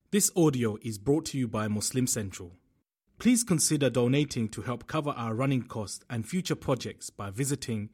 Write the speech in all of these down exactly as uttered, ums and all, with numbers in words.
This audio is brought to you by Muslim Central. Please consider donating to help cover our running costs and future projects by visiting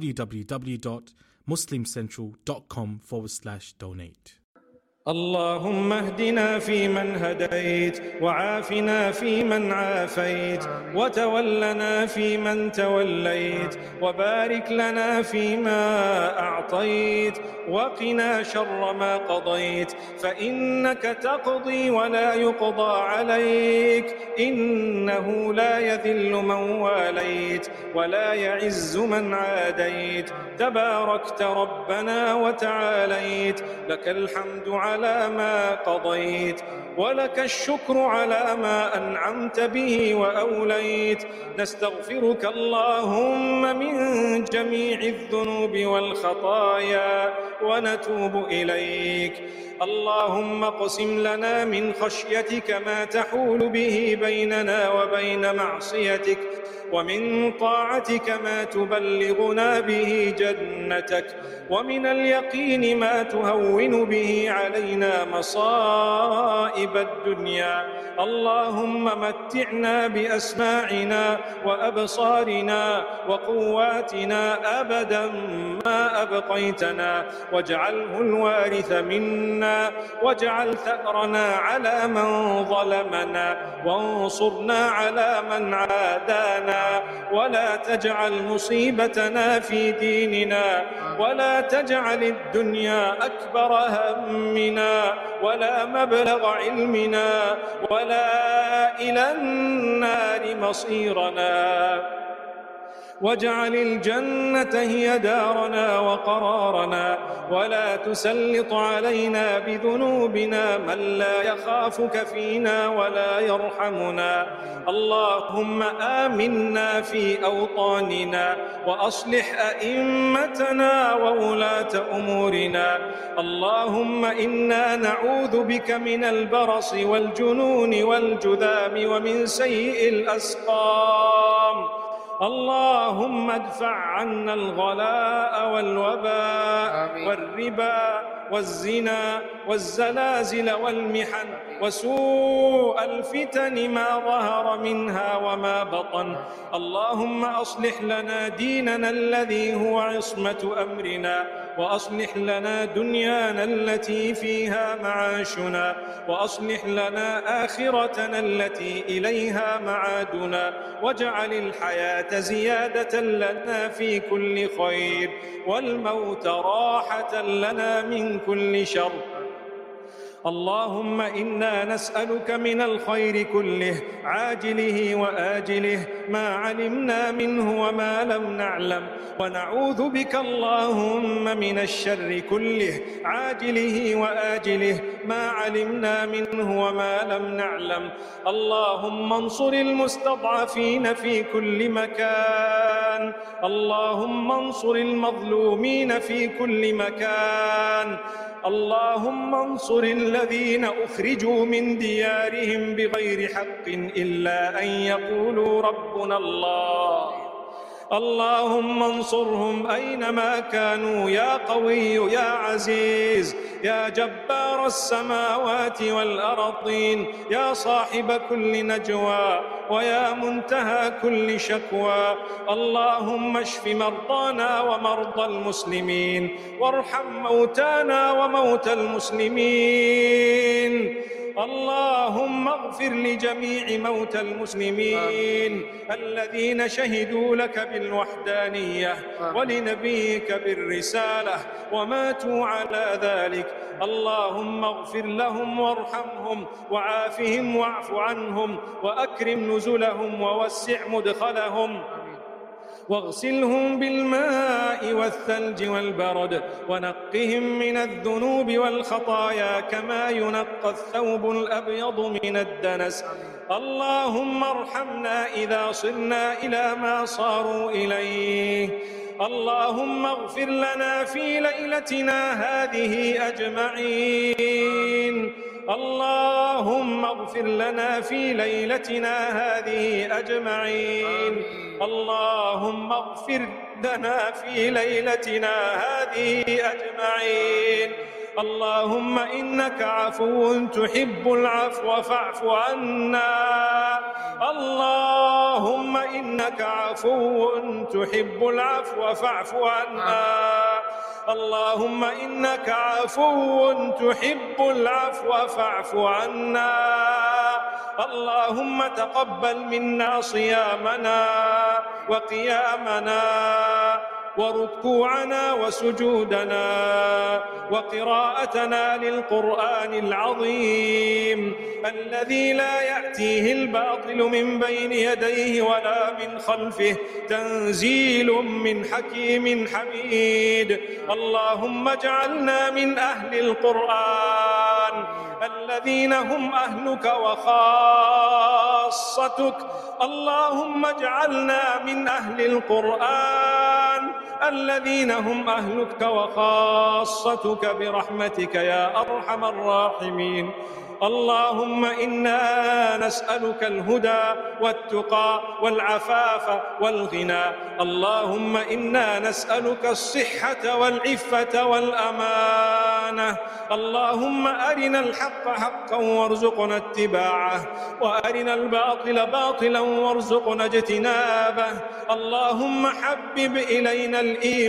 www.muslimcentral.com forward slash donate. اللهم اهدنا فيمن هديت وعافنا فيمن عافيت وتولنا فيمن توليت وبارك لنا فيما أعطيت وقنا شر ما قضيت فإنك تقضي ولا يقضى عليك إنه لا يذل من واليت ولا يعز من عاديت تباركت ربنا وتعاليت لك الحمد على على ما قضيت ولك الشكر على ما أنعمت به وأوليت نستغفرك اللهم من جميع الذنوب والخطايا ونتوب إليك اللهم اقسم لنا من خشيتك ما تحول به بيننا وبين معصيتك ومن طاعتك ما تبلغنا به جنتك ومن اليقين ما تهون به علينا مصائب الدنيا اللهم متعنا بأسماعنا وأبصارنا وقواتنا أبدا ما أبقيتنا واجعله الوارث منا واجعل ثأرنا على من ظلمنا وانصرنا على من عادانا ولا تجعل مصيبتنا في ديننا ولا تجعل الدنيا أكبر همنا ولا مبلغ علمنا ولا إلى النار مصيرنا واجعل الجنة هي دارنا وقرارنا ولا تسلط علينا بذنوبنا من لا يخافك فينا ولا يرحمنا اللهم آمنا في أوطاننا وأصلح أئمتنا وولاة أمورنا اللهم إنا نعوذ بك من البرص والجنون والجذام ومن سيء الأسقام اللهم ادفع عنا الغلاء والوباء آمين. والربا والزنا والزلازل والمحن وسوء الفتن ما ظهر منها وما بطن اللهم أصلح لنا ديننا الذي هو عصمة أمرنا وأصلح لنا دنيانا التي فيها معاشنا وأصلح لنا آخرتنا التي إليها معادنا واجعل الحياة زيادة لنا في كل خير والموت راحة لنا من كل شر اللهم إنا نسألك من الخير كله عاجله وآجله ما علمنا منه وما لم نعلم ونعوذ بك اللهم من الشر كله عاجله وآجله ما علمنا منه وما لم نعلم اللهم انصر المستضعفين في كل مكان اللهم انصر المظلومين في كل مكان اللهم انصر الذين أخرجوا من ديارهم بغير حق إلا أن يقولوا ربنا الله اللهم انصرهم أينما كانوا يا قوي يا عزيز يا جبار السماوات والأرضين يا صاحب كل نجوى ويا منتهى كل شكوى اللهم اشف مرضانا ومرضى المسلمين وارحم موتانا وموتى المسلمين اللهم اغفر لجميع موتى المسلمين الذين شهدوا لك بالوحدانية ولنبيك بالرسالة وماتوا على ذلك اللهم اغفر لهم وارحمهم وعافهم واعف عنهم وأكرم نزلهم ووسع مدخلهم واغسلهم بالماء والثلج والبرد ونقهم من الذنوب والخطايا كما ينقى الثوب الأبيض من الدنس اللهم ارحمنا إذا صرنا إلى ما صاروا إليه اللهم اغفر لنا في ليلتنا هذه أجمعين اللهم اغفر لنا في ليلتنا هذه أجمعين اللهم اغفر لنا في ليلتنا هذه أجمعين اللهم إنك عفو تحب العفو فاعف عنا. اللهم إنك عفو تحب العفو فاعف عنا. اللهم إنك عفو تحب العفو فاعف عنا. اللهم تقبل منا صيامنا وقيامنا وركوعنا وسجودنا وقراءتنا للقرآن العظيم الذي لا يأتيه الباطل من بين يديه ولا من خلفه، تنزيل من حكيم حميد. اللهم اجعلنا من أهل القرآن الذين هم أهلك وخاصتك. اللهم اجعلنا من أهل القرآن الذين هم أهلك وخاصتك برحمتك يا أرحم الراحمين. اللهم إنا نسألك الهدى والتقى والعفاف والغنى. اللهم إنا نسألك الصحة والعفة والأمانة. اللهم أرنا الحق حقا وارزقنا اتباعه، وأرنا الباطل باطلا وارزقنا اجتنابه. اللهم حبب إلينا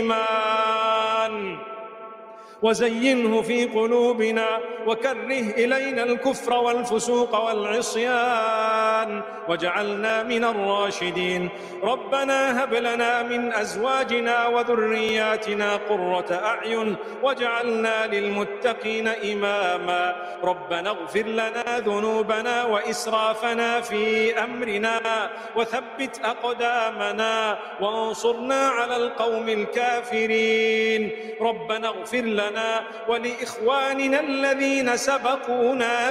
الإيمان وزينه في قلوبنا، وكره إلينا الكفر والفسوق والعصيان، واجعلنا من الراشدين. ربنا هب لنا من أزواجنا وذرياتنا قرة أعين واجعلنا للمتقين إماما. ربنا اغفر لنا ذنوبنا وإسرافنا في أمرنا وثبت أقدامنا وانصرنا على القوم الكافرين. ربنا اغفر لنا ولإخواننا الذين سبقونا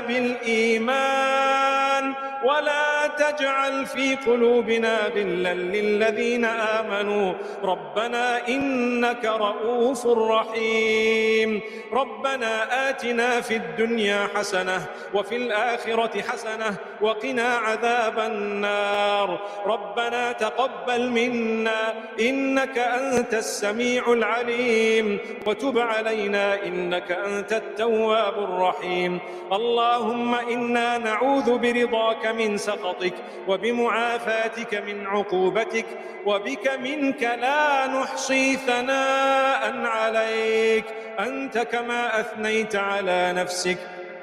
بالإيمان ولا تجعل في قلوبنا غلا للذين آمنوا. ربنا إنك رؤوف رحيم. ربنا آتنا في الدنيا حسنة وفي الآخرة حسنة وقنا عذاب النار. ربنا تقبل منا إنك أنت السميع العليم، وتب علينا إنك أنت التواب الرحيم. اللهم إنا نعوذ برضاك من سخطك وبمعافاتك من عقوبتك، وبك منك لا نحصي ثناء عليك أنت كما أثنيت على نفسك.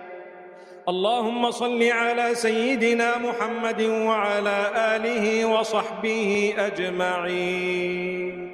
اللهم صل على سيدنا محمد وعلى آله وصحبه أجمعين.